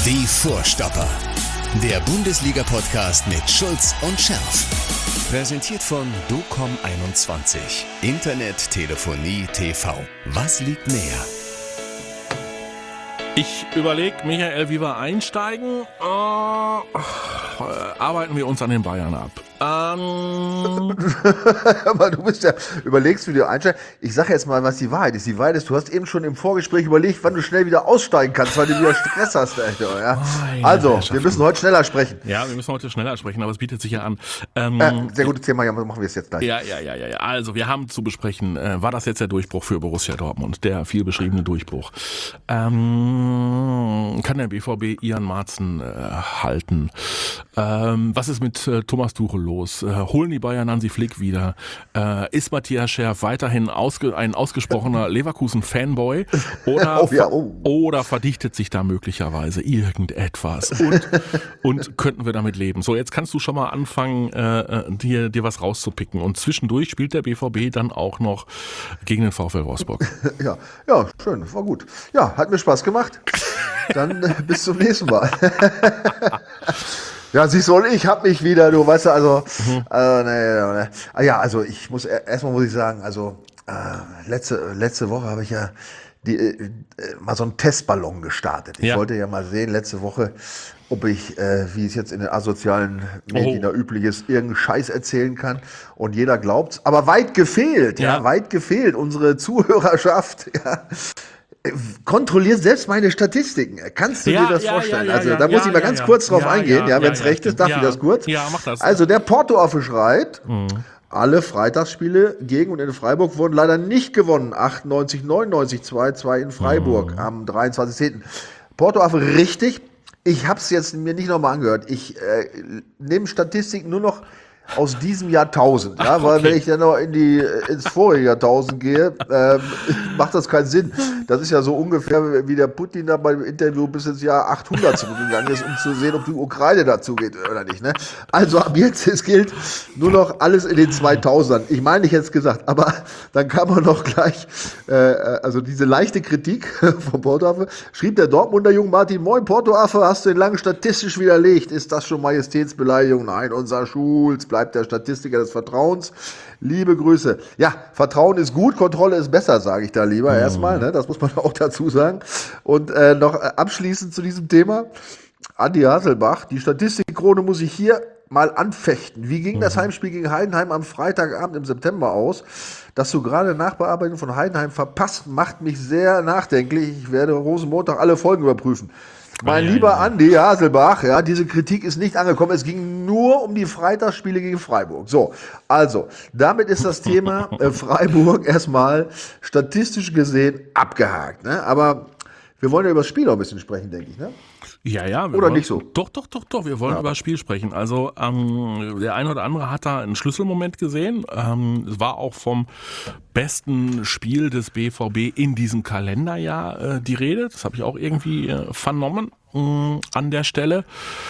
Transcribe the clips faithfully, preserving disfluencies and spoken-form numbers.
Die Vorstopper. Der Bundesliga-Podcast mit Schulz und Scherf. Präsentiert von docom einundzwanzig. Internet, Telefonie, T V. Was liegt näher? Ich überlege, Michael, wie wir einsteigen. Äh, arbeiten wir uns an den Bayern ab. Ähm. Aber du bist ja, überlegst, wie du einsteigst. Ich sage jetzt mal, was die Wahrheit ist. Die Wahrheit ist, du hast eben schon im Vorgespräch überlegt, wann du schnell wieder aussteigen kannst, weil du wieder Stress hast. Alter, ja? Oh, also, wir müssen heute schneller sprechen. Ja, wir müssen heute schneller sprechen, aber es bietet sich ja an. Ähm, äh, sehr gutes Thema, ja, machen wir es jetzt gleich. Ja, ja, ja, ja, ja. Also, wir haben zu besprechen, äh, war das jetzt der Durchbruch für Borussia Dortmund? Der viel beschriebene Durchbruch. Ähm, kann der B V B Ian Marzen äh, halten? Ähm, was ist mit äh, Thomas Tuchel los? Äh, holen die Bayern Hansi Flick wieder? Äh, ist Matthias Scherf weiterhin ausge- ein ausgesprochener Leverkusen-Fanboy? Oder, oh ja, oh. oder verdichtet sich da möglicherweise irgendetwas? Und, und könnten wir damit leben? So, jetzt kannst du schon mal anfangen, äh, dir, dir was rauszupicken. Und zwischendurch spielt der B V B dann auch noch gegen den VfL Wolfsburg. Ja, ja, schön, war gut. Ja, hat mir Spaß gemacht. Dann äh, bis zum nächsten Mal. Ja, siehst du, und ich hab mich wieder, du weißt du, also, mhm. äh, nee, nee. Ah, ja, also ich muss, erstmal muss ich sagen, also, äh, letzte, letzte Woche habe ich ja die, äh, mal so einen Testballon gestartet. Ich ja. wollte ja mal sehen, letzte Woche, ob ich, äh, wie es jetzt in den asozialen Medien oh. da üblich ist, irgendeinen Scheiß erzählen kann. Und jeder glaubt's. Aber weit gefehlt, ja, ja weit gefehlt. Unsere Zuhörerschaft, ja. Kontrolliert selbst meine Statistiken. Kannst du ja, dir das ja, vorstellen? Ja, ja, also da ja, muss ich mal ja, ganz ja, kurz drauf ja, eingehen, ja, ja wenn es ja, recht ist, darf ja, ich das kurz? Ja, mach das. Also der Porto-Affe schreit, mhm. alle Freitagsspiele gegen und in Freiburg wurden leider nicht gewonnen. achtundneunzig, neunundneunzig, zwei zwei in Freiburg mhm. am dreiundzwanzigsten zehnten Porto-Affe richtig. Ich habe es jetzt mir nicht nochmal angehört. Ich äh, nehme Statistiken nur noch aus diesem Jahrtausend, ja, Ach, weil okay. wenn ich dann noch in die, ins vorige Jahrtausend gehe, ähm, macht das keinen Sinn. Das ist ja so ungefähr, wie der Putin da beim Interview bis ins Jahr achthundert zurückgegangen ist, um zu sehen, ob die Ukraine dazu geht oder nicht. Ne? Also ab jetzt, es gilt nur noch alles in den zweitausendern. Ich meine, ich hätte es gesagt, aber dann kann man noch gleich, äh, also diese leichte Kritik vom Porto-Affe, schrieb der Dortmunder Jung Martin, moin Porto-Affe, hast du den langen statistisch widerlegt? Ist das schon Majestätsbeleidigung? Nein, unser Schulz bleibt der Statistiker des Vertrauens. Liebe Grüße. Ja, Vertrauen ist gut, Kontrolle ist besser, sage ich da lieber. Mhm. Erstmal, ne, das muss man auch dazu sagen. Und äh, noch abschließend zu diesem Thema. Andi Hasselbach, die Statistikkrone muss ich hier mal anfechten. Wie ging mhm. das Heimspiel gegen Heidenheim am Freitagabend im September aus? Dass du gerade Nachbearbeitung von Heidenheim verpasst, macht mich sehr nachdenklich. Ich werde Rosenmontag alle Folgen überprüfen. Mein ja, lieber ja, ja. Andi Haselbach, ja, diese Kritik ist nicht angekommen. Es ging nur um die Freitagsspiele gegen Freiburg. So, also, damit ist das Thema äh, Freiburg erstmal statistisch gesehen abgehakt. Ne? Aber wir wollen ja über das Spiel noch ein bisschen sprechen, denke ich, ne? Ja, ja. Wir oder wollen, nicht so? Doch, doch, doch, doch. Wir wollen ja. über das Spiel sprechen. Also ähm, der eine oder andere hat da einen Schlüsselmoment gesehen. Ähm, es war auch vom besten Spiel des B V B in diesem Kalenderjahr äh, die Rede. Das habe ich auch irgendwie äh, vernommen äh, an der Stelle.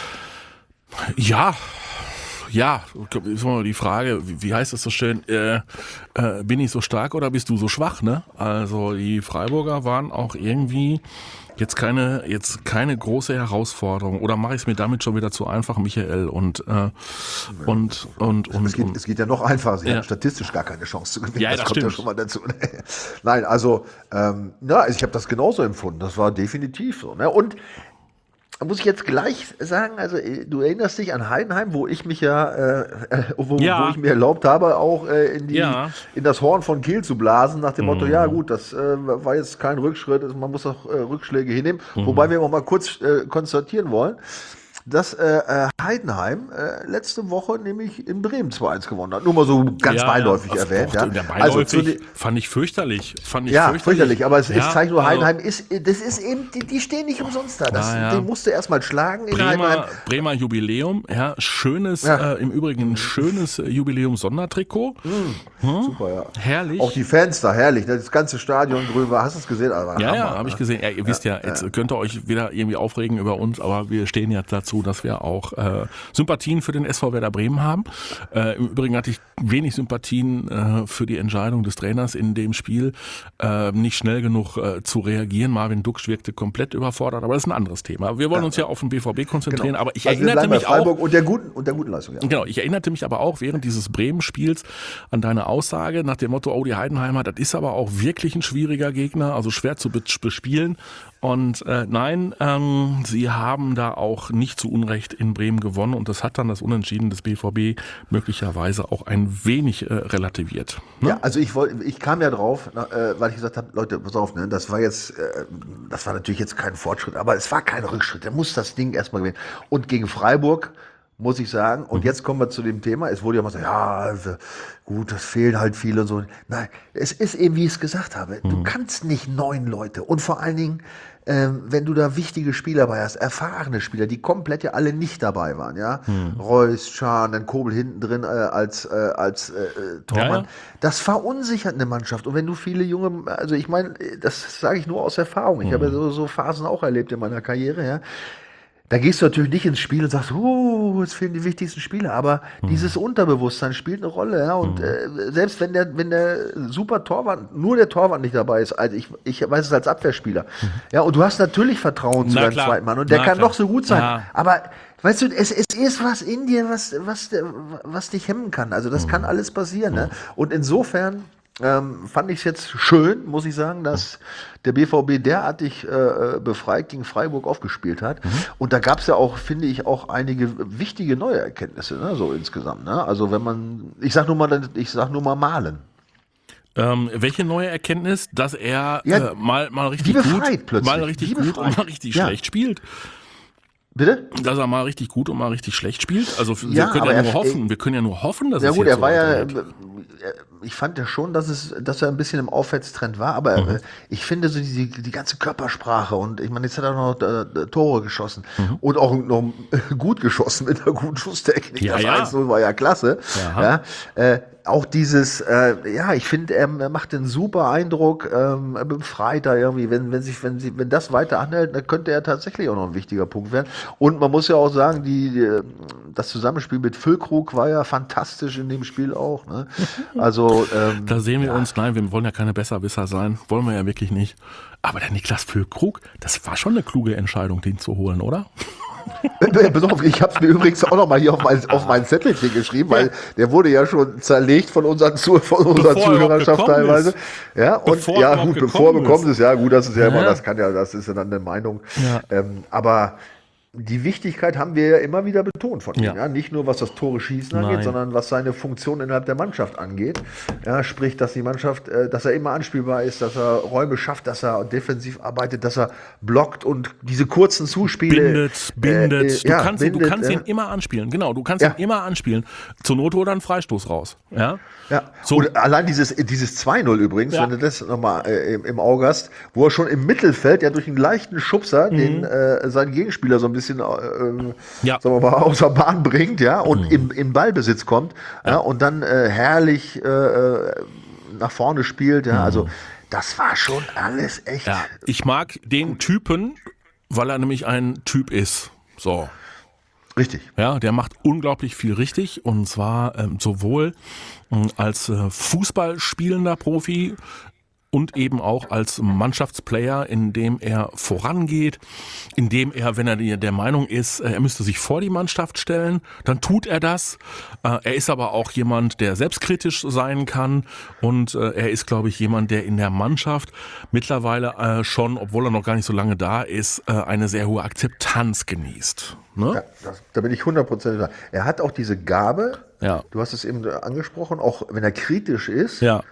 Ja. Ja, ist mal die Frage, wie, wie heißt das so schön, äh, äh, bin ich so stark oder bist du so schwach, ne? Also die Freiburger waren auch irgendwie jetzt keine jetzt keine große Herausforderung, oder mache ich es mir damit schon wieder zu einfach, Michael? Und äh, und und und es geht, und, es geht ja noch einfacher, sie ja. haben statistisch gar keine Chance zu gewinnen. Ja, das, das kommt stimmt. ja schon mal dazu. Nein, also ähm, na, ich habe das genauso empfunden. Das war definitiv so. Ne? Und muss ich jetzt gleich sagen, also du erinnerst dich an Heidenheim, wo ich mich ja, äh, wo, ja. wo ich mir erlaubt habe, auch äh, in die ja. in das Horn von Kiel zu blasen, nach dem mhm. Motto, ja gut, das äh, war jetzt kein Rückschritt, man muss auch äh, Rückschläge hinnehmen. Mhm. Wobei wir auch mal kurz äh, konstatieren wollen, dass äh, Heidenheim äh, letzte Woche nämlich in Bremen zwei eins gewonnen hat. Nur mal so ganz ja, beiläufig ja, erwähnt. Ja. Ja. Also zu die, fand ich fürchterlich. Fand ich ja, fürchterlich. fürchterlich. Aber es, ja, es zeigt nur, also, Heidenheim ist, das ist eben, die, die stehen nicht umsonst da. Das, ah, ja. Den musst du erstmal schlagen. In Bremer, Bremer Jubiläum, ja, schönes, ja. Äh, im Übrigen ein schönes äh, Jubiläum-Sondertrikot. Mhm. Hm? Super, ja. Herrlich. Auch die Fans da, herrlich. Das ganze Stadion grün war. Hast du es gesehen? Also, ja, Hammer, ja, habe ich gesehen. Ja, ihr ja, wisst ja, jetzt ja. könnt ihr euch wieder irgendwie aufregen über uns, aber wir stehen ja dazu, dass wir auch äh, äh, Sympathien für den S V Werder Bremen haben. Äh, Im Übrigen hatte ich wenig Sympathien äh, für die Entscheidung des Trainers in dem Spiel, äh, nicht schnell genug äh, zu reagieren. Marvin Duksch wirkte komplett überfordert, aber das ist ein anderes Thema. Wir wollen uns ja auf den B V B konzentrieren, genau. aber ich also erinnerte mich auch und der guten und der guten Leistung. Ja. Genau, ich erinnerte mich aber auch während dieses Bremen-Spiels an deine Aussage nach dem Motto, oh, die Heidenheimer, das ist aber auch wirklich ein schwieriger Gegner, also schwer zu bespielen. Und äh, nein, ähm, sie haben da auch nicht zu Unrecht in Bremen gewonnen und das hat dann das Unentschieden des B V B möglicherweise auch ein wenig äh, relativiert. Ne? Ja, also ich wollte, ich kam ja drauf, äh, weil ich gesagt habe, Leute, pass auf, ne, das war jetzt, äh, das war natürlich jetzt kein Fortschritt, aber es war kein Rückschritt. Der muss das Ding erstmal gewinnen. Und gegen Freiburg muss ich sagen, und jetzt kommen wir zu dem Thema, es wurde ja mal so, ja, also, gut, das fehlen halt viele und so. Nein, es ist eben, wie ich es gesagt habe, mhm. du kannst nicht neun Leute und vor allen Dingen, ähm, wenn du da wichtige Spieler dabei hast, erfahrene Spieler, die komplett ja alle nicht dabei waren, ja, mhm. Reus, Schahn, dann Kobel hinten drin äh, als, äh, als äh, Tormann, ja, ja. das verunsichert eine Mannschaft und wenn du viele junge, also ich meine, das sage ich nur aus Erfahrung, ich mhm. habe ja so, so Phasen auch erlebt in meiner Karriere, ja. Da gehst du natürlich nicht ins Spiel und sagst, oh, jetzt fehlen die wichtigsten Spieler, aber mhm. dieses Unterbewusstsein spielt eine Rolle, ja, und mhm. äh, selbst wenn der, wenn der super Torwart, nur der Torwart nicht dabei ist, also ich, ich weiß es als Abwehrspieler, mhm. ja, und du hast natürlich Vertrauen zu deinem zweiten Mann und der Na, kann klar. noch so gut sein, ja. aber weißt du, es, es ist was in dir, was, was, was dich hemmen kann, also das mhm. kann alles passieren, ne? Und insofern Ähm, fand ich es jetzt schön, muss ich sagen, dass der B V B derartig äh, befreit gegen Freiburg aufgespielt hat. Mhm. Und da gab es ja auch, finde ich, auch einige wichtige neue Erkenntnisse, ne, so insgesamt. Ne? Also wenn man, ich sag nur mal, ich sag nur mal Malen. Ähm, welche neue Erkenntnis, dass er ja, äh, mal mal richtig befreit, gut, mal richtig gut und mal richtig ja. schlecht spielt? Bitte? Dass er mal richtig gut und mal richtig schlecht spielt. Also wir ja, können ja nur hoffen, wir können ja nur hoffen, dass ja es gut, jetzt er so war ja, wird. Ich fand ja schon, dass es, dass er ein bisschen im Aufwärtstrend war, aber mhm. ich finde so die, die ganze Körpersprache und ich meine, jetzt hat er noch äh, Tore geschossen mhm. und auch noch gut geschossen mit einer guten Schusstechnik. Ja, das ja. eins null war ja klasse. Ja, äh, auch dieses, äh, ja, ich finde, er, er macht einen super Eindruck, ähm, befreit da irgendwie, wenn, wenn sich, wenn sie, wenn das weiter anhält, dann könnte er tatsächlich auch noch ein wichtiger Punkt werden. Und man muss ja auch sagen, die, die das Zusammenspiel mit Füllkrug war ja fantastisch in dem Spiel auch, ne? Also, ähm, da sehen wir ja. uns, nein, wir wollen ja keine Besserwisser sein, wollen wir ja wirklich nicht. Aber der Niklas Füllkrug, das war schon eine kluge Entscheidung, den zu holen, oder? Ich habe es mir übrigens auch noch mal hier auf mein, auf mein Zettelchen geschrieben, weil der wurde ja schon zerlegt von unseren, Zu, von unserer Zuhörerschaft teilweise. Ist. Ja, und bevor ja, gut, bevor bekommt es, ja, gut, das ist ja, ja immer, das kann ja, das ist ja dann eine Meinung. Ja. Ähm, aber die Wichtigkeit haben wir ja immer wieder betont von ihm. Ja. Ja? Nicht nur was das Tore schießen angeht, Nein. sondern was seine Funktion innerhalb der Mannschaft angeht. Ja, sprich, dass die Mannschaft, äh, dass er immer anspielbar ist, dass er Räume schafft, dass er defensiv arbeitet, dass er blockt und diese kurzen Zuspiele bindet, bindet. Äh, du ja, kannst, bindet, ihn, du kannst äh, ihn immer anspielen. Genau, du kannst ja. ihn immer anspielen. Zur Not oder einen Freistoß raus. Ja. Ja, so. Und allein dieses, dieses zwei null übrigens, ja. wenn du das nochmal äh, im, im Auge hast, wo er schon im Mittelfeld ja durch einen leichten Schubser mhm. den äh, seinen Gegenspieler so ein bisschen äh, ja. sagen wir mal, außer Bahn bringt, ja, und mhm. im, im Ballbesitz kommt, ja, ja und dann äh, herrlich äh, nach vorne spielt, ja, mhm. also das war schon alles echt. Ja, ich mag den gut. Typen, weil er nämlich ein Typ ist. So. Richtig. Ja, der macht unglaublich viel richtig und zwar ähm, sowohl ähm, als äh, Fußballspielender Profi und eben auch als Mannschaftsplayer, indem er vorangeht, indem er, wenn er der Meinung ist, er müsste sich vor die Mannschaft stellen, dann tut er das. Er ist aber auch jemand, der selbstkritisch sein kann und er ist, glaube ich, jemand, der in der Mannschaft mittlerweile schon, obwohl er noch gar nicht so lange da ist, eine sehr hohe Akzeptanz genießt. Ne? Ja, das, da bin ich hundert Prozent da. Er hat auch diese Gabe, ja. du hast es eben angesprochen, auch wenn er kritisch ist, ja.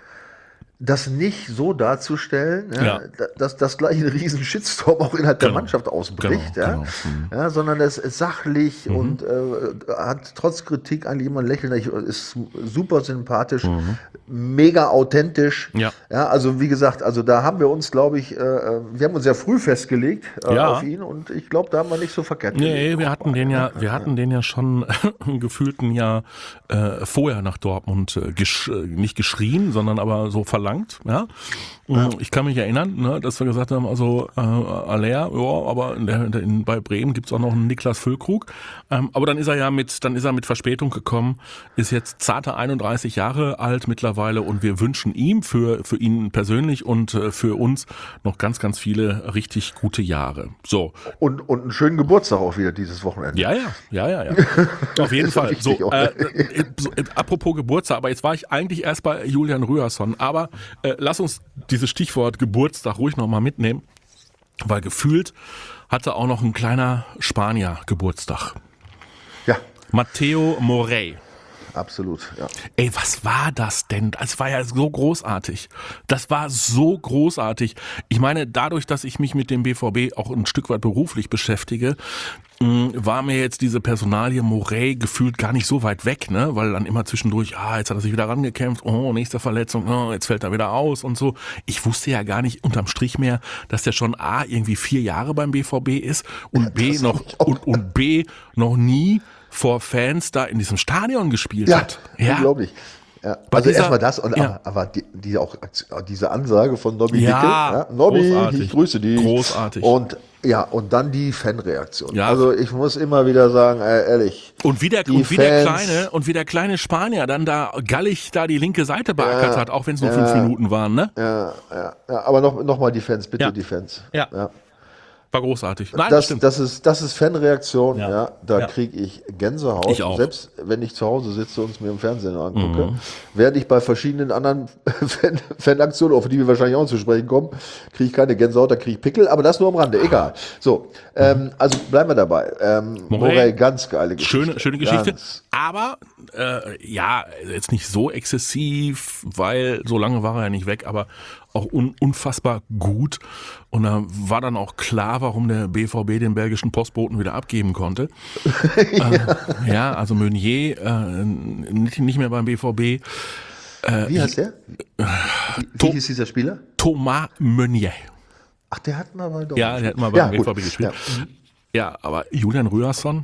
das nicht so darzustellen, ja, ja. dass das gleich ein riesen Shitstorm auch innerhalb genau. der Mannschaft ausbricht, genau, ja, genau. Mhm. ja, sondern es ist sachlich mhm. und äh, hat trotz Kritik eigentlich immer ein Lächeln, ist super sympathisch, mhm. mega authentisch, ja. ja, also wie gesagt, also da haben wir uns, glaube ich, äh, wir haben uns sehr früh festgelegt äh, ja. auf ihn und ich glaube, da haben wir nicht so verkehrt Nee, gelegt. wir hatten den ja, wir hatten den ja schon gefühlt ein Jahr äh, vorher nach Dortmund äh, gesch- nicht geschrien, sondern aber so verlangt verlangt. Ja? Ja. Ich kann mich erinnern, ne, dass wir gesagt haben, also äh, Aller, ja, aber in der, in, bei Bremen gibt's auch noch einen Niklas Füllkrug. Ähm, aber dann ist er ja mit, dann ist er mit Verspätung gekommen, ist jetzt zarte einunddreißig Jahre alt mittlerweile und wir wünschen ihm für, für ihn persönlich und äh, für uns noch ganz, ganz viele richtig gute Jahre. So. Und, und einen schönen Geburtstag auch wieder dieses Wochenende. Ja, ja, ja, ja, ja. Auf jeden Fall. So, äh, so, äh, apropos Geburtstag, aber jetzt war ich eigentlich erst bei Julian Ryerson, aber äh, lass uns dieses Stichwort Geburtstag ruhig nochmal mitnehmen, weil gefühlt hatte auch noch ein kleiner Spanier Geburtstag. Ja. Matteo Morey. Absolut, ja. Ey, was war das denn? Es war ja so großartig. Das war so großartig. Ich meine, dadurch, dass ich mich mit dem B V B auch ein Stück weit beruflich beschäftige, war mir jetzt diese Personalie Morey gefühlt gar nicht so weit weg, ne? Weil dann immer zwischendurch, ah, jetzt hat er sich wieder rangekämpft, oh, nächste Verletzung, oh, jetzt fällt er wieder aus und so. Ich wusste ja gar nicht unterm Strich mehr, dass der schon A, irgendwie vier Jahre beim B V B ist und ja, B noch und, und B noch nie vor Fans da in diesem Stadion gespielt ja, hat. Ja, unglaublich. Ja. Also erstmal das, und ja. aber die, die auch diese Ansage von Nobby ja, Dicke, ja, Nobby, ich grüße dich. Großartig. Und ja, und dann die Fanreaktion. Ja. Also ich muss immer wieder sagen, äh, ehrlich. Und wie der, und wie der kleine und wie der kleine Spanier dann da gallig da die linke Seite beackert ja, hat, auch wenn es nur ja, fünf Minuten waren, ne? Ja, ja, ja. Aber noch, noch mal die Fans, bitte ja. die Fans. Ja. ja. War großartig. Nein, das, das, das ist, das ist Fanreaktion, ja. ja da ja. kriege ich Gänsehaut. Ich auch. Selbst wenn ich zu Hause sitze und es mir im Fernsehen angucke, mhm. werde ich bei verschiedenen anderen Fan, Fanaktionen, auf die wir wahrscheinlich auch zu sprechen kommen, kriege ich keine Gänsehaut, da kriege ich Pickel, aber das nur am Rande, egal. So, ähm, also bleiben wir dabei. Ähm, Morey, ganz geile Geschichte. Schöne, schöne Geschichte, ganz. aber äh, ja, jetzt nicht so exzessiv, weil so lange war er ja nicht weg, aber auch un, unfassbar gut. Und da war dann auch klar, warum der B V B den belgischen Postboten wieder abgeben konnte. ja. Äh, ja, also Meunier, äh, nicht, nicht mehr beim B V B. Äh, Wie heißt der? Wie, wie hieß dieser Spieler? Thomas Meunier. Ach, der hat mal bei Dortmund. Ja, der hat mal beim ja, B V B gut. gespielt. Ja. ja, aber Julian Ryerson,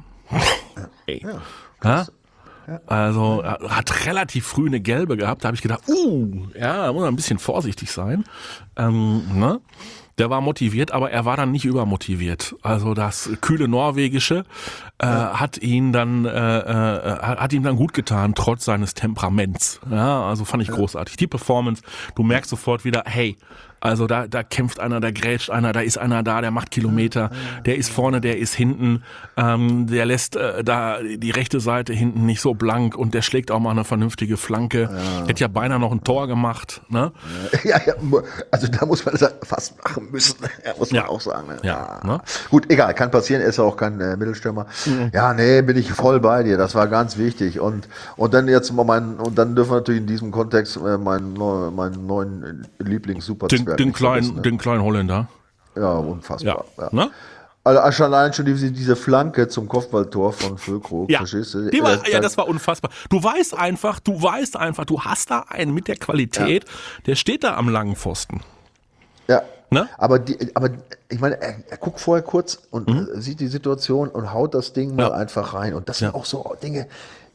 ey. Ja, ja? Ja. Also er hat relativ früh eine gelbe gehabt, da habe ich gedacht, uh, ja, da muss man ein bisschen vorsichtig sein. Ähm, ne? Der war motiviert, aber er war dann nicht übermotiviert. Also das kühle Norwegische äh, ja. hat ihn dann äh, äh, hat ihm dann gut getan, trotz seines Temperaments. Ja, also fand ich ja. großartig. Die Performance, du merkst sofort wieder, hey, also da, da kämpft einer, da grätscht einer, da ist einer da, der macht Kilometer, der ist vorne, der ist hinten, ähm, der lässt äh, da die rechte Seite hinten nicht so blank und der schlägt auch mal eine vernünftige Flanke. Ja. Hätte ja beinahe noch ein Tor gemacht. Ne? Ja, ja, also da muss man das fast machen müssen, ja, muss man ja. auch sagen. Ne? Ja, ne? Gut, egal, kann passieren, er ist ja auch kein äh, Mittelstürmer. Mhm. Ja, nee, bin ich voll bei dir, das war ganz wichtig. Und, und dann jetzt mal mein, und dann dürfen wir natürlich in diesem Kontext äh, meinen, meinen neuen Lieblings-Superzwerg Den kleinen, ne? den kleinen Holländer. Ja, unfassbar. Ja. Ja. Ne? Also allein schon diese, diese Flanke zum Kopfballtor von Füllkrug, ja. verstehst du? Die war, ja, das war unfassbar. Du weißt einfach, du weißt einfach, du hast da einen mit der Qualität, ja. der steht da am langen Pfosten. Ja. Ne? Aber, die, aber ich meine, er, er guckt vorher kurz und mhm. sieht die Situation und haut das Ding ja. mal einfach rein. Und das sind ja. auch so Dinge,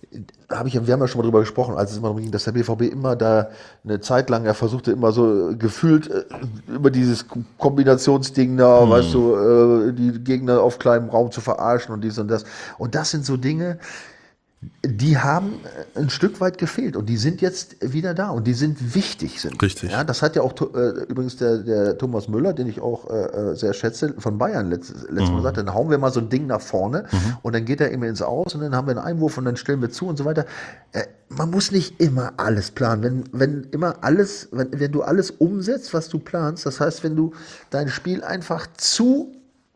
da habe ich, wir haben ja schon mal drüber gesprochen, als es immer darum ging, dass der B V B immer da eine Zeit lang, er versuchte immer so gefühlt äh, über dieses Kombinationsding da, mhm. weißt du, äh, die Gegner auf kleinem Raum zu verarschen und dies und das. Und das sind so Dinge, die haben ein Stück weit gefehlt und die sind jetzt wieder da und die sind wichtig. Sind. Richtig. Ja, das hat ja auch äh, übrigens der, der Thomas Müller, den ich auch äh, sehr schätze, von Bayern letztes, letztes Mal gesagt, dann hauen wir mal so ein Ding nach vorne mhm. und dann geht er immer ins Aus und dann haben wir einen Einwurf und dann stellen wir zu und so weiter. Äh, man muss nicht immer alles planen. Wenn, wenn immer alles, wenn, wenn du alles umsetzt, was du planst, das heißt, wenn du dein Spiel einfach zu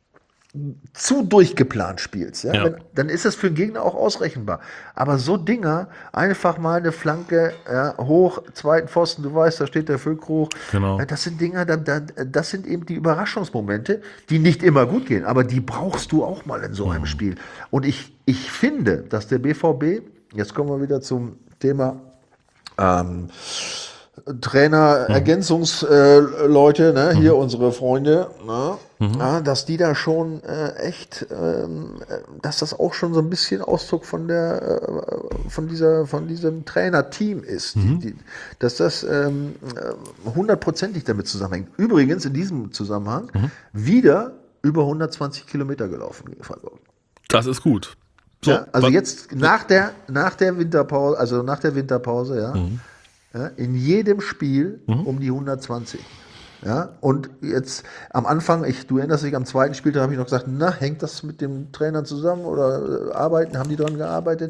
zu durchgeplant spielst, ja? Ja. Wenn, dann ist das für den Gegner auch ausrechenbar. Aber so Dinger, einfach mal eine Flanke ja, hoch, zweiten Pfosten, du weißt, da steht der Füllkrug. Genau. Das sind Dinger, da, da, das sind eben die Überraschungsmomente, die nicht immer gut gehen, aber die brauchst du auch mal in so einem mhm. Spiel. Und ich, ich finde, dass der B V B, jetzt kommen wir wieder zum Thema ähm, Trainer, Mhm. Ergänzungsleute, ne, hier mhm. unsere Freunde, ne, Mhm. ja, dass die da schon äh, echt, ähm, dass das auch schon so ein bisschen Ausdruck von der, äh, von dieser, von diesem Trainerteam ist, Mhm. die, die, dass das ähm, hundertprozentig damit zusammenhängt. Übrigens in diesem Zusammenhang Mhm. wieder über hundertzwanzig Kilometer gelaufen gegen Freiburg. Das ist gut. So, ja, also was, jetzt nach der, nach der Winterpause, also nach der Winterpause, ja, Mhm. ja in jedem Spiel Mhm. um die hundertzwanzig. Ja, und jetzt am Anfang, ich, du erinnerst dich, am zweiten Spieltag habe ich noch gesagt, na, hängt das mit dem Trainer zusammen oder äh, arbeiten, haben die daran gearbeitet?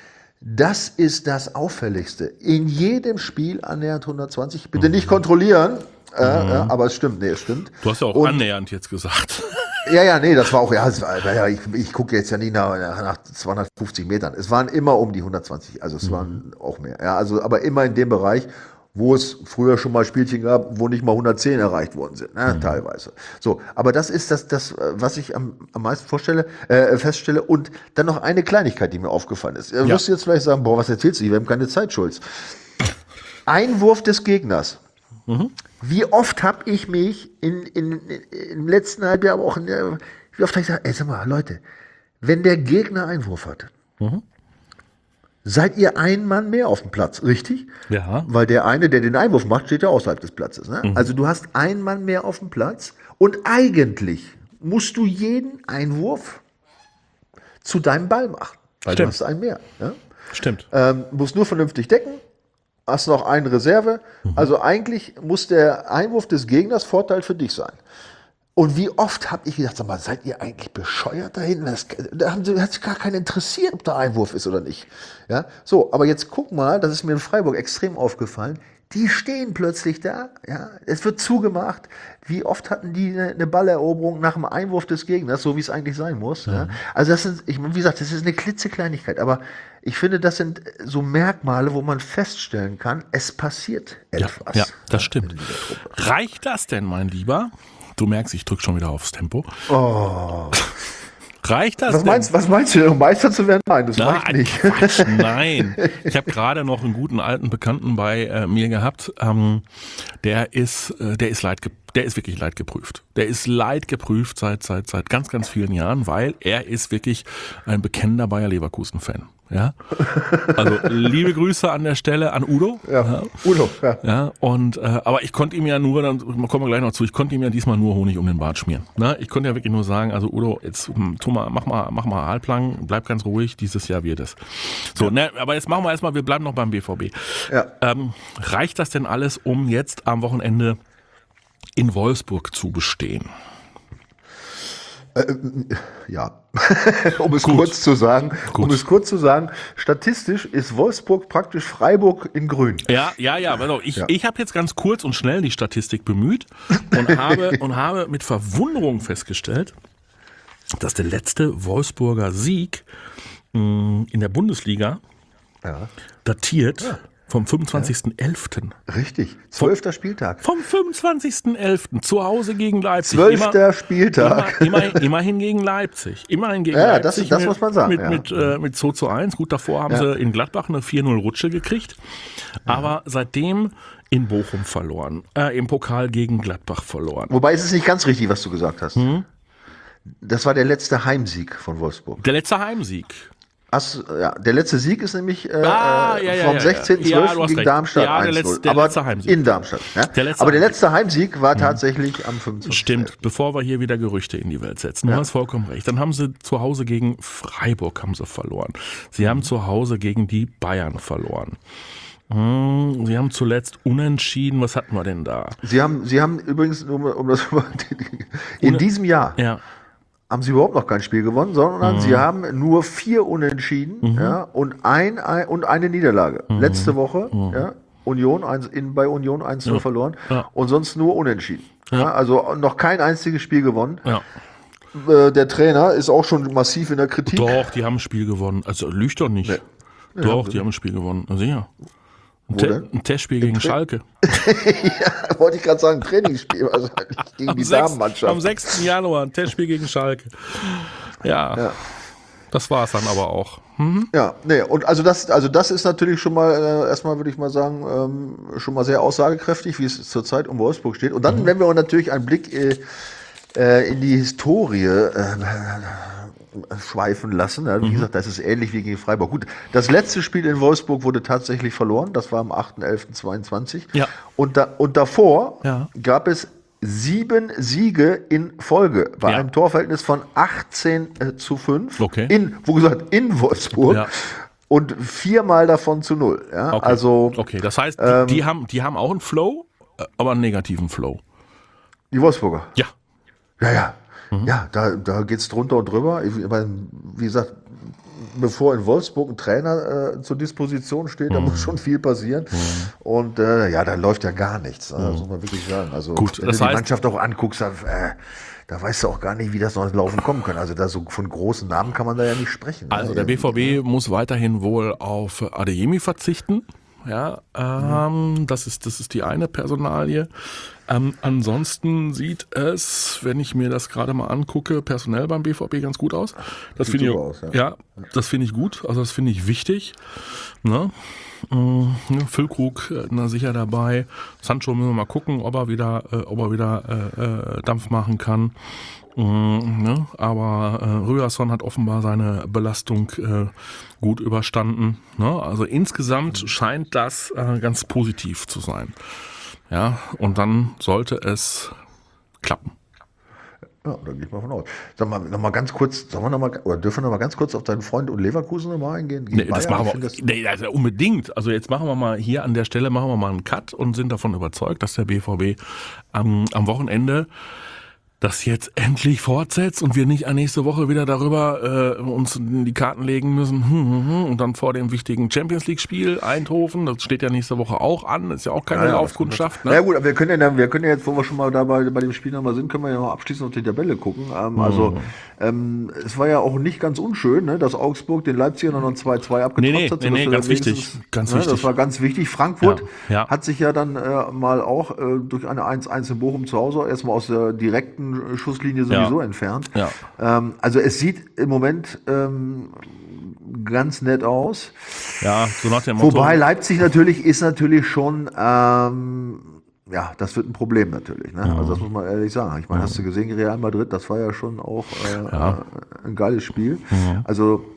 Das ist das Auffälligste. In jedem Spiel annähernd hundertzwanzig. Bitte nicht kontrollieren, äh, Mhm. äh, aber es stimmt, nee, es stimmt. Du hast ja auch Und, annähernd jetzt gesagt. Ja, ja, nee, das war auch, ja, es war, ja ich, ich gucke jetzt ja nicht nach, nach zweihundertfünfzig Metern. Es waren immer um die hundertzwanzig, also es mhm. waren auch mehr. Ja, also, aber immer in dem Bereich, wo es früher schon mal Spielchen gab, wo nicht mal hundertzehn erreicht worden sind, ne, mhm. teilweise. So, aber das ist das, das was ich am, am meisten vorstelle, äh, feststelle. Und dann noch eine Kleinigkeit, die mir aufgefallen ist. Du ja. wirst jetzt vielleicht sagen, boah, was erzählst du? Wir haben keine Zeit, Schulz. Einwurf des Gegners. Mhm. Wie oft habe ich mich in, in, in, im letzten Halbjahr, aber auch in der, wie oft habe ich gesagt, ey, sag mal, Leute, wenn der Gegner Einwurf hat, mhm. seid ihr ein Mann mehr auf dem Platz, richtig? Ja. Weil der eine, der den Einwurf macht, steht ja außerhalb des Platzes. Ne? Mhm. Also du hast einen Mann mehr auf dem Platz und eigentlich musst du jeden Einwurf zu deinem Ball machen, weil Stimmt. du hast einen mehr. Ja? Stimmt. Ähm, musst nur vernünftig decken, hast noch eine Reserve. Mhm. Also eigentlich muss der Einwurf des Gegners Vorteil für dich sein. Und wie oft habe ich gedacht, sag mal, seid ihr eigentlich bescheuert da hinten? Das, da haben sie, hat sich gar keinen interessiert, ob da Einwurf ist oder nicht. Ja, so, aber jetzt guck mal, das ist mir in Freiburg extrem aufgefallen. Die stehen plötzlich da, ja, es wird zugemacht. Wie oft hatten die eine, eine Balleroberung nach dem Einwurf des Gegners, so wie es eigentlich sein muss. Mhm. Ja? Also das sind, ich, wie gesagt, das ist eine klitzekleinigkeit, aber ich finde, das sind so Merkmale, wo man feststellen kann, es passiert etwas. Ja, ja, das stimmt. Reicht das denn, mein Lieber? Du merkst, ich drücke schon wieder aufs Tempo. Oh. Reicht das was denn? Meinst, was meinst du, um Meister zu werden? Nein, das Na, reicht nicht. Quatsch, nein. Ich habe gerade noch einen guten alten Bekannten bei äh, mir gehabt. Ähm, der ist, äh, der ist leidge- der ist wirklich leidgeprüft. Der ist leidgeprüft seit seit seit ganz ganz vielen Jahren, weil er ist wirklich ein bekennender Bayer Leverkusen-Fan. Ja, also liebe Grüße an der Stelle an Udo. Ja, ja. Udo. Ja. Ja, und äh, aber ich konnte ihm ja nur, dann kommen wir gleich noch zu. Ich konnte ihm ja diesmal nur Honig um den Bart schmieren. Ne? Ich konnte ja wirklich nur sagen, also Udo, jetzt tu mal, mach mal, mach mal Halblang, bleib ganz ruhig. Dieses Jahr wird es. So, ja. ne, aber jetzt machen wir erstmal. Wir bleiben noch beim B V B. Ja. Ähm, reicht das denn alles, um jetzt am Wochenende in Wolfsburg zu bestehen? Äh, ja, um es Gut. kurz zu sagen, Gut. um es kurz zu sagen, statistisch ist Wolfsburg praktisch Freiburg in Grün. Ja, ja, ja. Also ich, Ja. ich habe jetzt ganz kurz und schnell die Statistik bemüht und habe und habe mit Verwunderung festgestellt, dass der letzte Wolfsburger Sieg mh, in der Bundesliga Ja. datiert Ja. vom fünfundzwanzigsten elften Richtig, zwölfter Spieltag. Vom fünfundzwanzigsten elften zu Hause gegen Leipzig. Zwölfter Immer- Spieltag. Immer, immer, immerhin gegen Leipzig. Immerhin gegen Ja, das- Leipzig. das mit, muss man sagen, Mit, ja. mit, äh, mit zwei zu eins. Gut, davor haben Ja. sie in Gladbach eine vier null Rutsche gekriegt. Aber seitdem in Bochum verloren. Äh, Im Pokal gegen Gladbach verloren. Wobei es ist nicht ganz richtig, was du gesagt hast. Mhm. Das war der letzte Heimsieg von Wolfsburg. Der letzte Heimsieg. Hast, ja, der letzte Sieg ist nämlich äh, Ah, ja, ja, vom ja, sechzehnten ja. Ja, zwölften du hast gegen recht. Darmstadt Ja, der eins null. letzte- der aber letzte Heimsieg. in Darmstadt. Ja? Der letzte aber der Heimsieg. letzte Heimsieg war tatsächlich am fünfundzwanzigsten Stimmt, bevor wir hier wieder Gerüchte in die Welt setzen. Du Ja. hast vollkommen recht. Dann haben sie zu Hause gegen Freiburg haben sie verloren. Sie haben zu Hause gegen die Bayern verloren. Hm, Sie haben zuletzt unentschieden. Was hatten wir denn da? Sie haben, Sie haben übrigens, um, um das in Ohne- diesem Jahr Ja, haben Sie überhaupt noch kein Spiel gewonnen, sondern Mhm. Sie haben nur vier Unentschieden ja, und, ein, ein, und eine Niederlage. Mhm. Letzte Woche ja, Union eins, in, bei Union eins null Ja. verloren Ja. und sonst nur Unentschieden. Ja. Ja. Also noch kein einziges Spiel gewonnen. ja. Äh, der Trainer ist auch schon massiv in der Kritik. Doch, die haben ein Spiel gewonnen. Also lügt doch nicht. Nee. Doch, Ja, die haben ein Spiel gewonnen. Also ja. Ein, Wo Te- denn? ein Testspiel gegen Tra- Schalke. Ja, wollte ich gerade sagen, Trainingsspiel, also gegen Am, die sechs- Damenmannschaft. am sechsten Januar ein Testspiel gegen Schalke. Ja. Ja. Das war es dann aber auch. Mhm. Ja, nee, und also das, also das ist natürlich schon mal, äh, erstmal würde ich mal sagen, ähm, schon mal sehr aussagekräftig, wie es zurzeit um Wolfsburg steht. Und dann, mhm. wenn wir natürlich einen Blick äh, äh, in die Historie äh, schweifen lassen. Ja, wie mhm. gesagt, das ist ähnlich wie gegen Freiburg. Gut, das letzte Spiel in Wolfsburg wurde tatsächlich verloren. Das war am achter elfter zweiundzwanzig. Ja. Und, da, und davor ja. gab es sieben Siege in Folge bei ja. einem Torverhältnis von achtzehn zu fünf. Okay. In, wo gesagt, in Wolfsburg. Ja. Und viermal davon zu null. Ja? Okay. Also, okay, das heißt, die, ähm, die, haben, die haben auch einen Flow, aber einen negativen Flow. Die Wolfsburger? Ja. Ja, ja. Mhm. Ja, da, da geht es drunter und drüber. Ich, wie gesagt, bevor in Wolfsburg ein Trainer äh, zur Disposition steht, da mhm. muss schon viel passieren. Mhm. Und äh, ja, da läuft ja gar nichts. Ne? Das muss man wirklich sagen. Also, Gut, wenn das du die heißt, Mannschaft auch anguckst, dann, äh, da weißt du auch gar nicht, wie das noch ins Laufen kommen kann. Also da so von großen Namen kann man da ja nicht sprechen. Also der B V B muss weiterhin wohl auf Adeyemi verzichten. Ja, ähm, mhm. das ist das ist die eine Personalie. Ähm, ansonsten sieht es, wenn ich mir das gerade mal angucke, personell beim B V B ganz gut aus. Das finde ich, aus, ja. Ja, das finde ich gut. Also das finde ich wichtig. Ne? Mhm. Füllkrug na, sicher dabei. Sancho müssen wir mal gucken, ob er wieder, äh, ob er wieder äh, Dampf machen kann. Mhm, ne? Aber äh, Ryerson hat offenbar seine Belastung äh, gut überstanden. Ne? Also insgesamt scheint das äh, ganz positiv zu sein. Ja, und dann sollte es klappen. Ja, da gehe ich mal von aus. Sag mal, noch mal ganz kurz, sollen wir noch mal, oder dürfen wir noch mal ganz kurz auf deinen Freund und Leverkusen noch mal eingehen? Nee, das machen wir, das nee, also unbedingt. Also jetzt machen wir mal hier an der Stelle machen wir mal einen Cut und sind davon überzeugt, dass der B V B am, am Wochenende das jetzt endlich fortsetzt und wir nicht nächste Woche wieder darüber äh, uns in die Karten legen müssen hm, hm, hm, und dann vor dem wichtigen Champions-League-Spiel Eindhoven, das steht ja nächste Woche auch an, ist ja auch keine ja, Laufkundschaft. Ne? Ja gut, aber wir können ja, wir können ja jetzt, wo wir schon mal dabei bei dem Spiel nochmal sind, können wir ja noch abschließend auf die Tabelle gucken. Ähm, mhm. Also ähm, es war ja auch nicht ganz unschön, ne, dass Augsburg den Leipzigern noch zwei zwei abgetrotzt nee, nee, hat. Nee, nee, ganz wichtig. Ganz ne, wichtig. Das war ganz wichtig. Frankfurt ja, ja. hat sich ja dann äh, mal auch äh, durch eine eins eins in Bochum zu Hause erstmal aus der direkten Schusslinie sowieso ja. entfernt. Ja. Ähm, also es sieht im Moment ähm, ganz nett aus. Ja, so nach dem Motto. Wobei Leipzig natürlich ist natürlich schon, ähm, ja, das wird ein Problem natürlich. Ne? Mhm. Also das muss man ehrlich sagen. Ich meine, mhm. hast du gesehen, Real Madrid, das war ja schon auch äh, ja. ein geiles Spiel. Mhm. Also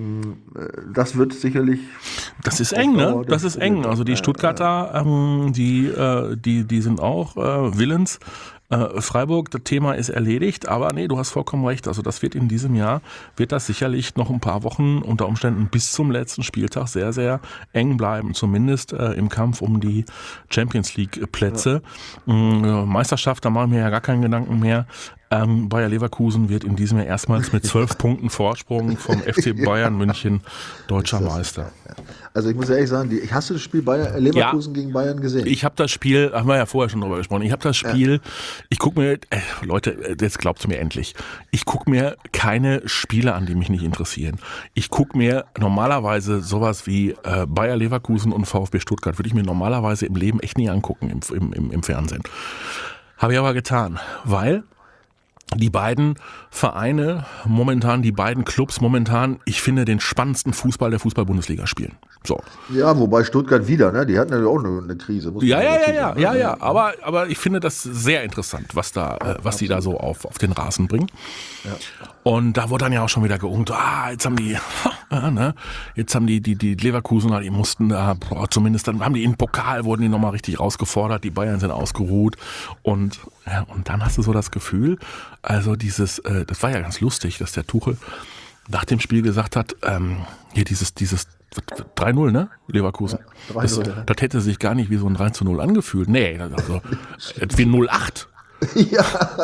das wird sicherlich. Das ist eng, ne? Das ist eng. Also die Stuttgarter, ähm, die, äh, die, die sind auch äh, willens. Äh, Freiburg, das Thema ist erledigt, aber nee, du hast vollkommen recht. Also das wird in diesem Jahr, wird das sicherlich noch ein paar Wochen unter Umständen bis zum letzten Spieltag sehr, sehr eng bleiben. Zumindest äh, im Kampf um die Champions League Plätze. Ja. Äh, Meisterschaft, da machen wir ja gar keinen Gedanken mehr. Ähm, Bayer Leverkusen wird in diesem Jahr erstmals mit zwölf Punkten Vorsprung vom F C Bayern München deutscher Meister. Also ich muss ehrlich sagen, die, hast du das Spiel Bayer, Leverkusen ja, gegen Bayern gesehen? Ich habe das Spiel, haben wir ja vorher schon drüber gesprochen, ich habe das Spiel, ja. ich gucke mir, äh, Leute, jetzt glaubt mir endlich, ich gucke mir keine Spiele an, die mich nicht interessieren. Ich gucke mir normalerweise sowas wie äh, Bayer Leverkusen und VfB Stuttgart, würde ich mir normalerweise im Leben echt nie angucken im, im, im, im Fernsehen. Habe ich aber getan, weil die beiden Vereine momentan, die beiden Clubs momentan, ich finde, den spannendsten Fußball der Fußball-Bundesliga spielen. So. Ja, wobei Stuttgart wieder, ne? Die hatten ja auch eine, eine Krise. Muss ja, ja, ja, ja, ja, ja, aber, aber ich finde das sehr interessant, was da, äh, was die da so auf, auf den Rasen bringen. Ja. Und da wurde dann ja auch schon wieder geungt, ah, jetzt haben die, äh, ne? Jetzt haben die, die, die Leverkusener, die mussten da, boah, zumindest dann haben die in Pokal, wurden die nochmal richtig rausgefordert, die Bayern sind ausgeruht und, ja, und dann hast du so das Gefühl, also dieses, äh, das war ja ganz lustig, dass der Tuchel nach dem Spiel gesagt hat, ähm, hier dieses, dieses drei null, ne? Leverkusen. Ja, das, das hätte sich gar nicht wie so ein drei zu null angefühlt. Nee, also wie null acht. Ja.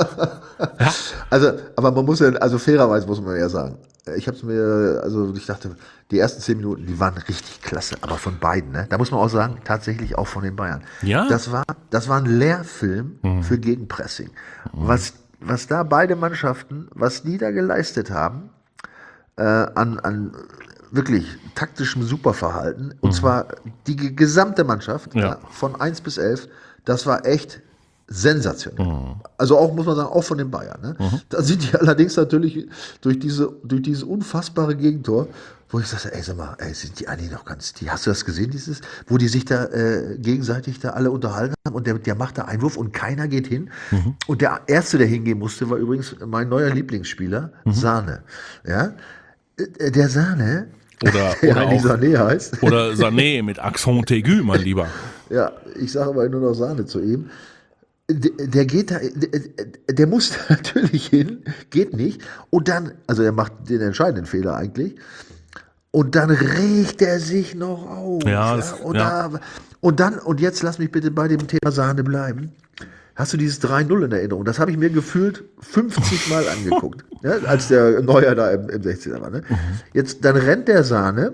ja. Also, aber man muss ja, also fairerweise muss man ja sagen, ich habe es mir, also ich dachte, die ersten zehn Minuten, die waren richtig klasse, aber von beiden, ne? Da muss man auch sagen, tatsächlich auch von den Bayern. Ja. Das war, das war ein Lehrfilm mhm. für Gegenpressing. Mhm. Was, was da beide Mannschaften, was die da geleistet haben, äh, an, an wirklich taktischem Superverhalten, und mhm. zwar die gesamte Mannschaft, ja. ja, von eins bis elf, das war echt sensationell. Mhm. Also auch, muss man sagen, auch von den Bayern. Ne? Mhm. Da sind die allerdings natürlich durch diese, durch dieses unfassbare Gegentor, wo ich sage, ey, sag mal, ey, sind die eigentlich noch ganz, die, hast du das gesehen, dieses, wo die sich da äh, gegenseitig da alle unterhalten haben und der, der macht da Einwurf und keiner geht hin. Mhm. Und der Erste, der hingehen musste, war übrigens mein neuer Lieblingsspieler, mhm. Sahne. Ja? Der Sahne, oder, der oder eigentlich auch, Sané heißt. Oder Sané mit Accent aigu, mein Lieber. Ja, ich sage aber nur noch Sahne zu ihm. Der, der geht da, der, der muss da natürlich hin, geht nicht. Und dann, also er macht den entscheidenden Fehler eigentlich. Und dann regt er sich noch auf. Ja, das, ja, und, ja. Da, und dann, und jetzt lass mich bitte bei dem Thema Sahne bleiben. Hast du dieses drei null in Erinnerung? Das habe ich mir gefühlt fünfzig Mal angeguckt, ja, als der Neuer da im, im sechzehner war. Ne? Mhm. Jetzt, dann rennt der Sahne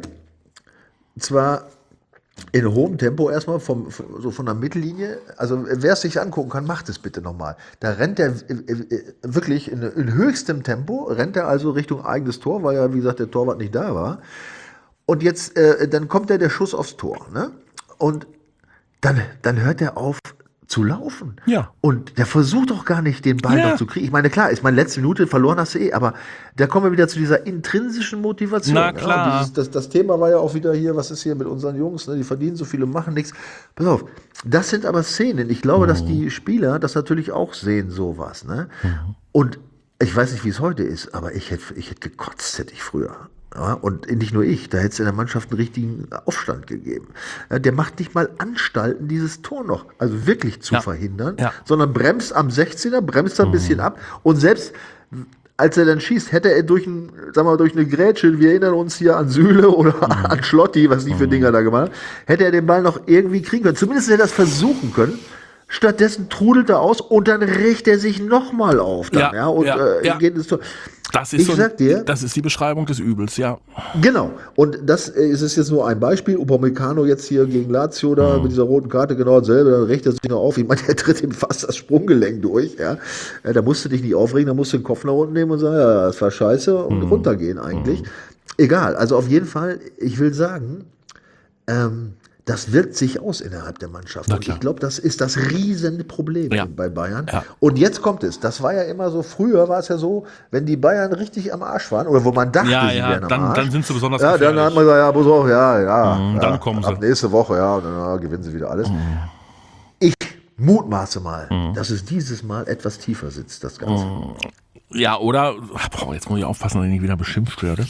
zwar in hohem Tempo erstmal vom, so von der Mittellinie. Also wer es sich angucken kann, macht es bitte nochmal. Da rennt er wirklich in, in höchstem Tempo, rennt er also Richtung eigenes Tor, weil ja, wie gesagt, der Torwart nicht da war. Und jetzt, äh, dann kommt ja der Schuss aufs Tor. Ne? Und dann, dann hört er auf zu laufen. Ja. Und der versucht doch gar nicht, den Ball ja. noch zu kriegen. Ich meine, klar, ist meine letzte Minute, verloren hast du eh, aber da kommen wir wieder zu dieser intrinsischen Motivation. Na klar. Ja, dieses, das, das Thema war ja auch wieder hier, was ist hier mit unseren Jungs, ne? Die verdienen so viel und machen nichts. Pass auf, das sind aber Szenen. Ich glaube, mhm. dass die Spieler das natürlich auch sehen, sowas. Ne? Mhm. Und ich weiß nicht, wie es heute ist, aber ich hätte, ich hätte gekotzt, hätte ich früher. Ja, und nicht nur ich, da hätte es in der Mannschaft einen richtigen Aufstand gegeben. Ja, der macht nicht mal Anstalten, dieses Tor noch, also wirklich zu ja. verhindern, ja. sondern bremst am sechzehner, bremst da ein mhm. bisschen ab und selbst als er dann schießt, hätte er durch, ein, sag mal, durch eine Grätsche, wir erinnern uns hier an Süle oder mhm. an Schlotti, was die für Dinger da gemacht haben, hätte er den Ball noch irgendwie kriegen können. Zumindest hätte er das versuchen können. Stattdessen trudelt er aus und dann regt er sich nochmal auf. Dann, ja, ja, und ja, äh, ja. geht ins Tor. Das ist, ich so, sag dir, das ist die Beschreibung des Übels, ja. Genau. Und das ist, ist jetzt nur ein Beispiel. Upamecano jetzt hier gegen Lazio da mhm. mit dieser roten Karte genau dasselbe. Dann rächt er sich noch auf. Ich meine, der tritt ihm fast das Sprunggelenk durch. Ja. Da musst du dich nicht aufregen, da musst du den Kopf nach unten nehmen und sagen, ja, das war scheiße und mhm. runtergehen eigentlich. Mhm. Egal. Also auf jeden Fall, ich will sagen, ähm, das wirkt sich aus innerhalb der Mannschaft. Und ich glaube, das ist das riesende Problem ja. bei Bayern. Ja. Und jetzt kommt es. Das war ja immer so, früher war es ja so, wenn die Bayern richtig am Arsch waren, oder wo man dachte, ja, sie ja, wären am dann, Arsch. Dann sind sie besonders ja, gefährlich. Dann hat man gesagt, ja, pass auf, ja, ja. Mhm, ja dann kommen sie. Ab nächste Woche, ja, und dann ja, gewinnen sie wieder alles. Mhm. Ich mutmaße mal, mhm. dass es dieses Mal etwas tiefer sitzt, das Ganze. Mhm. Ja, oder, boah, jetzt muss ich aufpassen, dass ich nicht wieder beschimpft werde.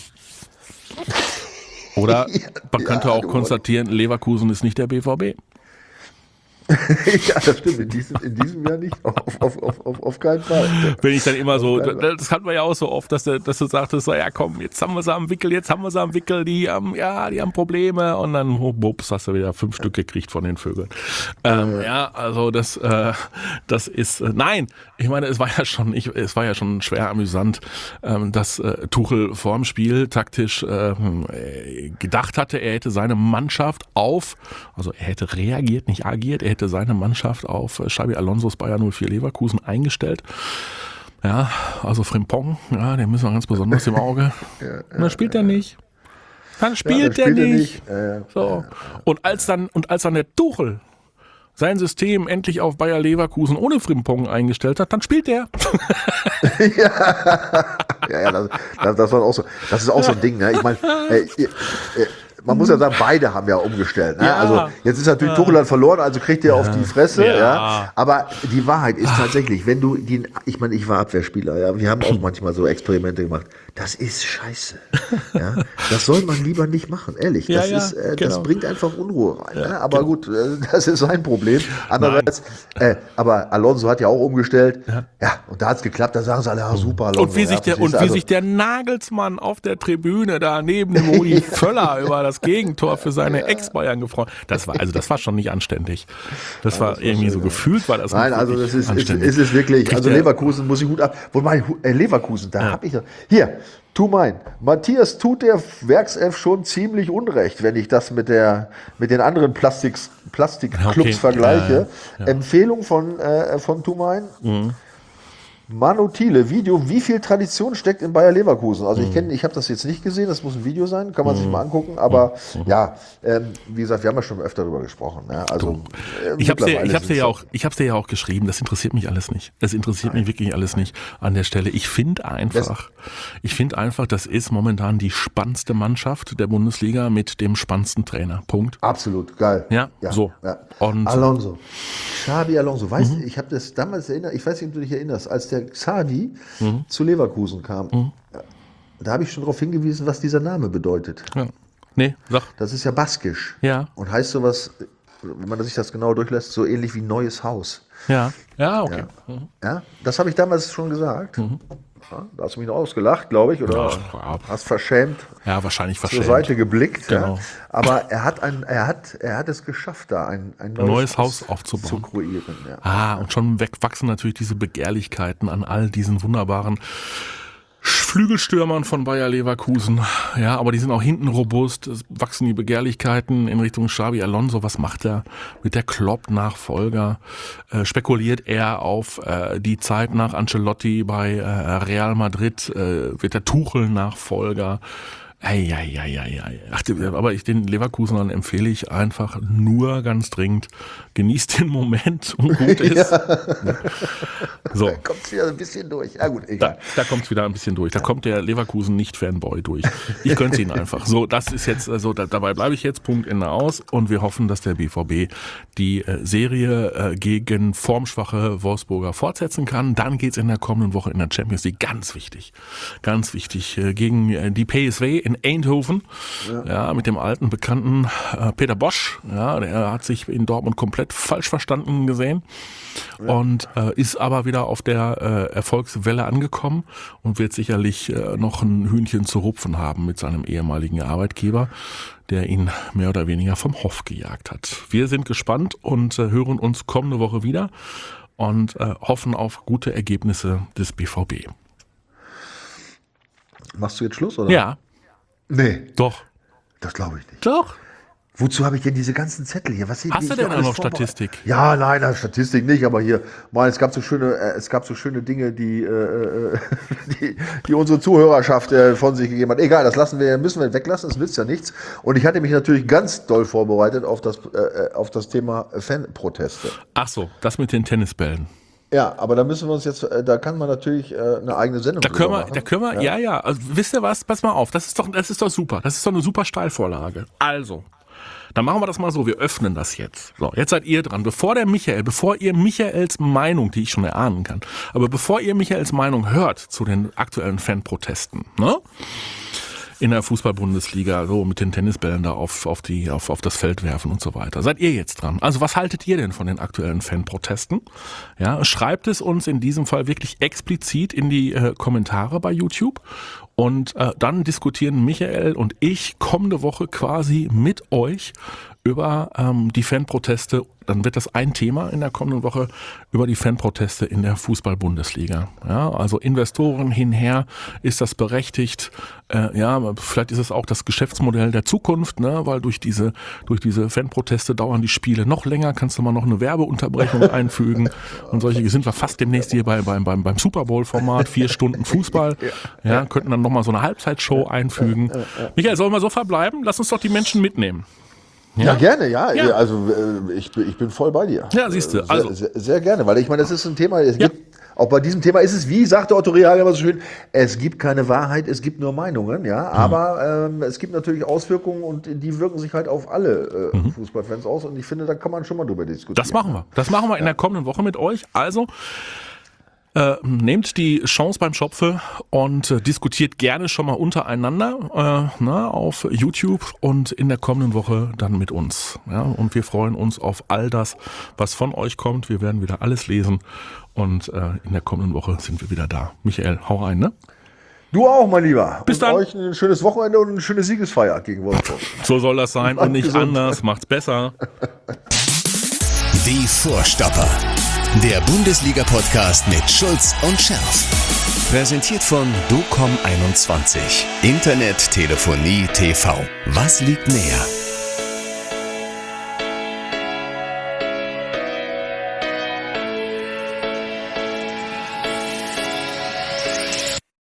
Oder man könnte ja, auch konstatieren, Leverkusen ist nicht der B V B. Ja, das stimmt. In diesem, in diesem Jahr nicht. Auf, auf, auf, auf, auf keinen Fall. Wenn ich dann immer so, das hatten wir ja auch so oft, dass du, dass du sagtest, so, ja komm, jetzt haben wir sie am Wickel, jetzt haben wir sie am Wickel, die haben, ja, die haben Probleme und dann, bups, hast du wieder fünf Stück gekriegt von den Vögeln. Ähm, ja, also das, äh, das ist, äh, nein, ich meine, es war ja schon, ich, es war ja schon schwer amüsant, ähm, dass äh, Tuchel vorm Spiel taktisch äh, gedacht hatte, er hätte seine Mannschaft auf, also er hätte reagiert, nicht agiert, er hätte seine Mannschaft auf Xabi Alonsos Bayer null vier Leverkusen eingestellt. Ja, also Frimpong, ja, den müssen wir ganz besonders im Auge. ja, ja, und dann spielt ja, er nicht. Dann spielt ja, dann er nicht. nicht. Äh, so. Und als dann, und als dann der Tuchel sein System endlich auf Bayer Leverkusen ohne Frimpong eingestellt hat, dann spielt er. ja, ja, das, das, das war auch so. Das ist auch so ein Ding, ne? Ich meine, äh, äh, man muss ja sagen, beide haben ja umgestellt. Ne? Ja. Also jetzt ist natürlich Tuchel dann verloren, also kriegt er ja. auf die Fresse. Ja. ja. Aber die Wahrheit ist tatsächlich, wenn du den, ich meine, ich war Abwehrspieler, ja, wir haben auch manchmal so Experimente gemacht. Das ist scheiße. Ja? Das soll man lieber nicht machen, ehrlich. Das, ja, ja, ist, äh, genau. das bringt einfach Unruhe rein. Ja, ne? Aber genau. gut, äh, das ist sein Problem. Andererseits, äh, aber Alonso hat ja auch umgestellt. Ja, ja und da hat es geklappt, da sagen sie alle, ja, super, Alonso. Und wie sich der, und wie also, sich der Nagelsmann auf der Tribüne da neben dem Rudi Völler über das Gegentor für seine ja. Ex-Bayern gefreut. Das war, also das war schon nicht anständig. Das Nein, war das irgendwie war schön, so ja. gefühlt, war das Nein, also das ist, ist, ist es wirklich, Kriegt also Leverkusen muss ich gut ab. Wobei, äh, Leverkusen, da ja. habe ich hier, tu mein, Matthias tut der Werkself schon ziemlich unrecht, wenn ich das mit der mit den anderen Plastiks, Plastikclubs okay. vergleiche. Ja, ja. Empfehlung von, äh, von Tu mein. Mhm. Manu Thiele, Video, wie viel Tradition steckt in Bayer Leverkusen? Also ich kenne, ich habe das jetzt nicht gesehen, das muss ein Video sein, kann man sich mal angucken, aber ja, ähm, wie gesagt, wir haben ja schon öfter darüber gesprochen. Ja, also, äh, ich habe dir, ich hab's dir ja auch, ich hab's dir ja auch geschrieben, das interessiert mich alles nicht. Das interessiert Nein. mich wirklich alles nicht an der Stelle. Ich finde einfach, ich finde einfach, das ist momentan die spannendste Mannschaft der Bundesliga mit dem spannendsten Trainer. Punkt. Absolut, geil. Ja, ja so. Ja. Und Alonso. Xabi Alonso. Weißt du, mhm. ich habe das damals erinnert, ich weiß nicht, ob du dich erinnerst, als der Xavi mhm. zu Leverkusen kam, mhm. da habe ich schon darauf hingewiesen, was dieser Name bedeutet. Ja. Nee, sag. Das ist ja baskisch. Ja. Und heißt sowas, wenn man sich das genau durchlässt, so ähnlich wie neues Haus. Ja, ja, okay. Ja, mhm. ja das habe ich damals schon gesagt. Mhm. Ja, da hast du mich noch ausgelacht, glaube ich, oder ja, hast verschämt, ja, wahrscheinlich verschämt zur Seite geblickt. Genau. Ja. Aber er hat, ein, er, hat, er hat es geschafft, da ein, ein neues, neues Haus aufzubauen. Zu kreieren. Ja. Ah, und schon wegwachsen natürlich diese Begehrlichkeiten an all diesen wunderbaren Flügelstürmern von Bayer Leverkusen. Ja, aber die sind auch hinten robust. Es wachsen die Begehrlichkeiten in Richtung Xabi Alonso. Was macht er mit der Klopp-Nachfolger? Äh, spekuliert er auf äh, die Zeit nach Ancelotti bei äh, Real Madrid? Äh, wird der Tuchel-Nachfolger? Eieieiei. Ach, aber ich den Leverkusenern empfehle ich einfach nur ganz dringend, genießt den Moment und gut ist. Ja. So. Da kommt es wieder ein bisschen durch. Ja, gut, egal. Da, da kommt es wieder ein bisschen durch. Da kommt der Leverkusen-Nicht-Fanboy durch. Ich gönn's ihn einfach. So, das ist jetzt, also da, dabei bleibe ich jetzt, Punkt Ende aus. Und wir hoffen, dass der B V B die äh, Serie äh, gegen formschwache Wolfsburger fortsetzen kann. Dann geht's in der kommenden Woche in der Champions League, ganz wichtig, ganz wichtig, äh, gegen äh, die P S V in Eindhoven, ja. ja, mit dem alten Bekannten äh, Peter Bosch. Ja, der hat sich in Dortmund komplett falsch verstanden gesehen ja. und äh, ist aber wieder auf der äh, Erfolgswelle angekommen und wird sicherlich äh, noch ein Hühnchen zu rupfen haben mit seinem ehemaligen Arbeitgeber, der ihn mehr oder weniger vom Hof gejagt hat. Wir sind gespannt und äh, hören uns kommende Woche wieder und äh, hoffen auf gute Ergebnisse des B V B. Machst du jetzt Schluss, oder? Ja. Nee. Doch. Das glaube ich nicht. Doch. Wozu habe ich denn diese ganzen Zettel hier? Was Hast du denn auch noch Statistik? Ja, nein, das Statistik nicht, aber hier, mal, es gab so schöne, äh, es gab so schöne Dinge, die, äh, die, die unsere Zuhörerschaft äh, von sich gegeben hat. Egal, das lassen wir, müssen wir weglassen, das nützt ja nichts. Und ich hatte mich natürlich ganz doll vorbereitet auf das, äh, auf das Thema Fanproteste. Ach so, das mit den Tennisbällen. Ja, aber da müssen wir uns jetzt, da kann man natürlich äh, eine eigene Sendung da können wir, machen. Da können wir, ja, ja, ja. Also, wisst ihr was? Pass mal auf, das ist doch, das ist doch super. Das ist doch eine super Steilvorlage. Also, dann machen wir das mal so, wir öffnen das jetzt. So, jetzt seid ihr dran. Bevor der Michael, bevor ihr Michaels Meinung, die ich schon erahnen kann, aber bevor ihr Michaels Meinung hört zu den aktuellen Fanprotesten, ne? In der Fußball-Bundesliga, so mit den Tennisbällen da auf, auf, die, auf, auf das Feld werfen und so weiter. Seid ihr jetzt dran? Also was haltet ihr denn von den aktuellen Fanprotesten? Ja, schreibt es uns in diesem Fall wirklich explizit in die äh, Kommentare bei YouTube. Und äh, dann diskutieren Michael und ich kommende Woche quasi mit euch über ähm, die Fanproteste. Dann wird das ein Thema in der kommenden Woche über die Fanproteste in der Fußball-Bundesliga. Ja, also Investoren hinher, ist das berechtigt? Äh, ja, vielleicht ist es auch das Geschäftsmodell der Zukunft, ne? Weil durch diese durch diese Fanproteste dauern die Spiele noch länger. Kannst du mal noch eine Werbeunterbrechung einfügen und solche. Sind wir fast demnächst hier bei, beim beim beim Super Bowl-Format, vier Stunden Fußball. Ja, könnten dann noch mal so eine Halbzeitshow einfügen. Michael, sollen wir so verbleiben? Lass uns doch die Menschen mitnehmen. Ja, ja, gerne, ja. ja. Also äh, ich, ich bin voll bei dir. Ja, siehst du. Also. Sehr, sehr, sehr gerne, weil ich meine, das ist ein Thema, es ja. gibt, auch bei diesem Thema ist es, wie sagte Otto Rehagel immer so schön, es gibt keine Wahrheit, es gibt nur Meinungen, ja, mhm. aber ähm, es gibt natürlich Auswirkungen und die wirken sich halt auf alle äh, mhm. Fußballfans aus und ich finde, da kann man schon mal drüber diskutieren. Das machen wir. Das machen wir in ja. der kommenden Woche mit euch. Also Äh, nehmt die Chance beim Schopfe und äh, diskutiert gerne schon mal untereinander äh, na, auf YouTube und in der kommenden Woche dann mit uns. Ja? Und wir freuen uns auf all das, was von euch kommt. Wir werden wieder alles lesen und äh, in der kommenden Woche sind wir wieder da. Michael, hau rein, ne? Du auch, mein Lieber. Bis und dann. Euch ein schönes Wochenende und eine schöne Siegesfeier gegen Wolfsburg. So soll das sein und nicht gesund. Anders. Macht's besser. Die Vorstopper. Der Bundesliga-Podcast mit Schulz und Scherf. Präsentiert von docom einundzwanzig. Internet, Telefonie, T V. Was liegt näher?